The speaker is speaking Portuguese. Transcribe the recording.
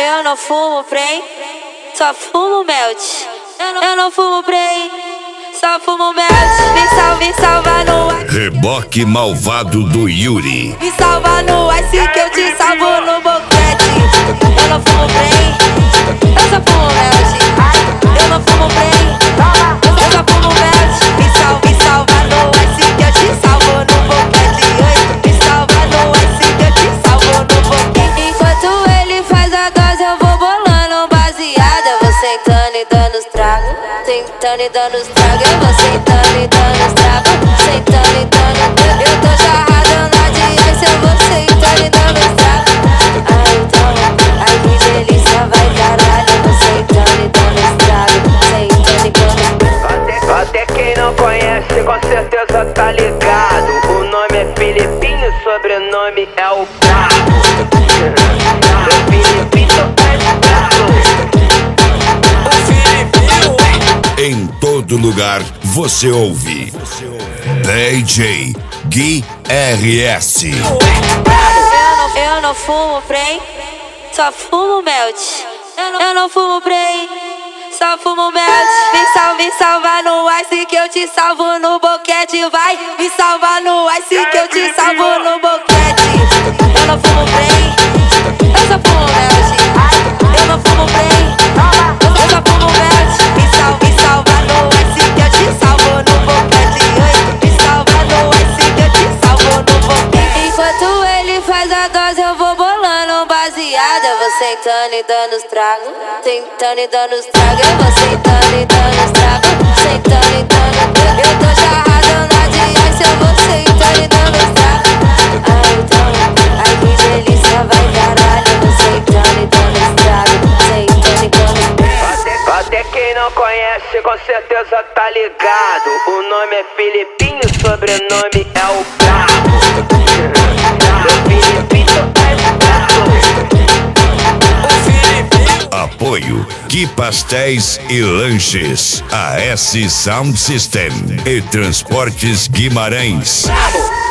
Eu não fumo prem, só fumo melt. Eu não fumo prem, só fumo melt. Me salva no ice. Reboque malvado do Yuri. Me salva no ice que eu te salvo no boquete. Eu não fumo prem, eu só fumo melt. Eu não fumo prem, eu só fumo melt. Me salva no ice que eu te salvo no boquete. Me salva no ice que eu te salvo no boquete. Enquanto ele faz a dose eu vou bolando baseada. Eu vou sentando e dando os tragos, sentando e dando os tragos. Eu vou sentando e dando os tragos, sentando e dando. Eu tô jarrada na de ice, eu vou sentando e dando os tragos. Ai, toma, ai que delícia, vai caralho. Eu vou sentando e dando os tragos, sentando e dando. Até quem não conhece com certeza tá ligado. O nome é Filipinho, sobrenome é o Brabo. O Filipinho é brabo. O Filipinho é. Em todo lugar você ouve DJ Gui RS. Eu não fumo prem, só fumo melt. Eu não fumo prem, só fumo melt. Me salva no ice que eu te salvo no boquete. Vai, me salva no ice que eu te salvo no boquete. Eu não fumo prem, eu só fumo melt. Eu não fumo prem, eu só fumo melt. Me salva no ice que eu te salvo no boquete. Me salva no ice que eu te salvo no boquete. Enquanto ele faz a dose eu vou bolando baseada. Eu vou sentando e dando os tragos, sentando e dando os tragos. Eu vou sentando e dando os tragos, sentando e dando. Eu tô jarrada na de ice, eu vou sentando e dando os tragos. Ai, toma, ai que delícia, vai caralho. Eu vou sentando e dando os tragos, sentando e dando. Até quem não conhece com certeza tá ligado. O nome é Filipinho, sobrenome é o Brabo. O Filipinho é brabo. O Filipinho. Apoio Gui Pastéis e Lanches, AS Sound System e Transportes Guimarães. Brabo.